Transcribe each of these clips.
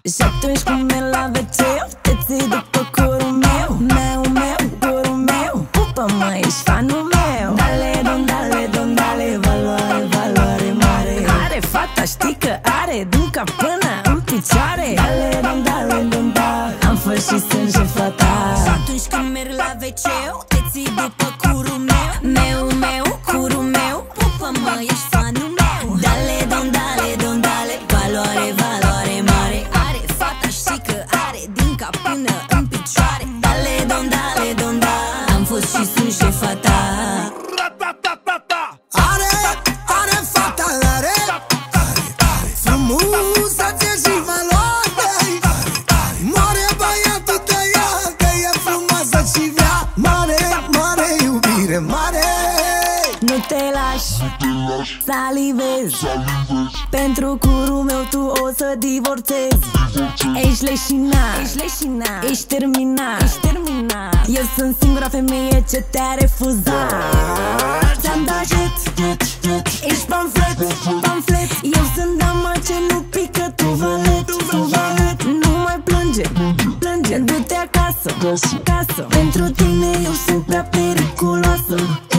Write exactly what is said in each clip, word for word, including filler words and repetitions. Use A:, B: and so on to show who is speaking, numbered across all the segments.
A: Și atunci când merg la ve ce, te ții după curul meu. Meu, meu, curul meu. Pupă-mă, ești fanul meu. Dale, don, dale, don, dale. Valoare, valoare mare. Are fata, știi că are din cap până în picioare. Dale, don, dale, don, dale. Am fost și sunt șefa ta.
B: Și atunci când merg la ve ce, te ții după curul meu. Meu, meu, curul meu. Pupă-mă, ești fanul meu. Dale, don, dale, don, dale. Valoare, valoare mare. Are fata, știi că are din cap până în picioare. Dale, don, dale, don, dale. Am fost și sunt șefa ta.
C: Are, are fata, are, are, are frumusețe și valoare. Mare băiatul de ea, că e frumoasă și vrea. Mare, mare iubire, mare.
A: Nu te lași, salivezi. Pentru curul meu tu o să divorțezi. Ești leșinat, ești leșinat, ești terminat, ești terminat. Eu sunt singura femeie ce te-a refuzat. Ți-am dat jet, jet, jet. Ești pamflet, pamflet. Eu sunt dama ce nu pică, tu valet, tu valet. Nu mai plânge, plânge, du-te acasă, acasă. Pentru tine eu sunt prea periculoasă.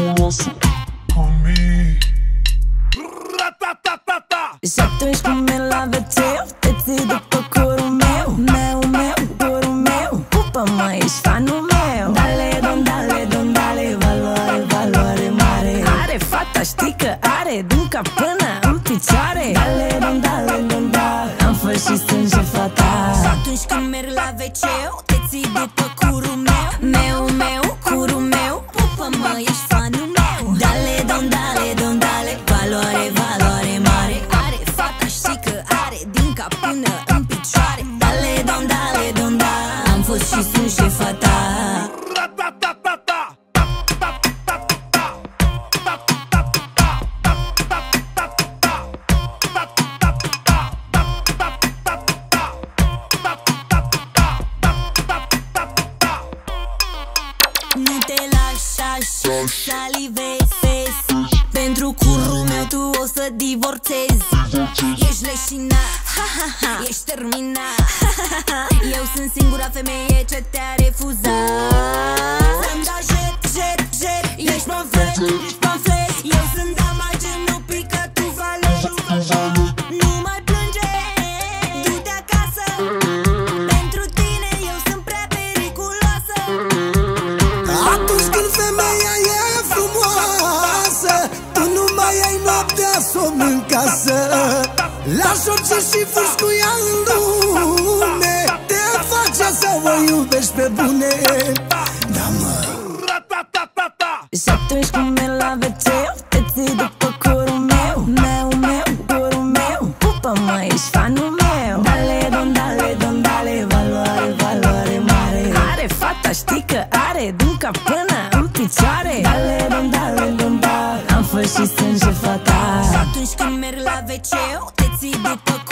A: Și atunci când merg la ve ce, te ții după curul meu. Meu, meu, curul meu. Pupă-mă, ești fanul meu. Dale, don, dale, don, dale. Valoare, valoare mare. Are fata, știi că are din cap până în picioare. Dale, don, dale, don, dale. Am fost și sunt șefa ta.
B: Și atunci când merg la ve ce, te ții după curul meu. Meu, meu, curul meu. Pupă-mă, ești fanul meu. Dale, don, dale, don, dale. Valoare, valoare mare. Are fata, știi că are din cap până în picioare. Dale, don, dale, don, dale. Am fost și sunt șefa ta. Nu te lași așa, salivezi. Pentru curul meu tu o să divorțezi. Ești leșinat, ha, ha, ha. Ești terminat, ha, ha, ha. Eu sunt singura femeie ce te-a refuzat. Ți-am dat jet, jet, jet. Ești pamflet, ești pamflet. Eu sunt dama ce nu pică, tu valet. Nu mai plânge, du-te acasă. Pentru tine eu sunt prea periculoasă.
C: Atunci când femeia e frumoasă, tu nu mai ai noaptea somn în casă. Lași orice și fugi cu ea în lume. Te face să o iubești pe bune. Da, mă.
A: Și atunci când merg la ve ce, te ții după curul meu. Meu, meu, curul meu. Pupă-mă, ești fanul meu. Dale, don, dale, don, dale. Valoare, valoare mare. Are fata, știi că are din cap până în picioare. Dale, don, dale, don, dale. Am fost și sunt șefa ta.
B: Și atunci când merg la ve ce, te ții după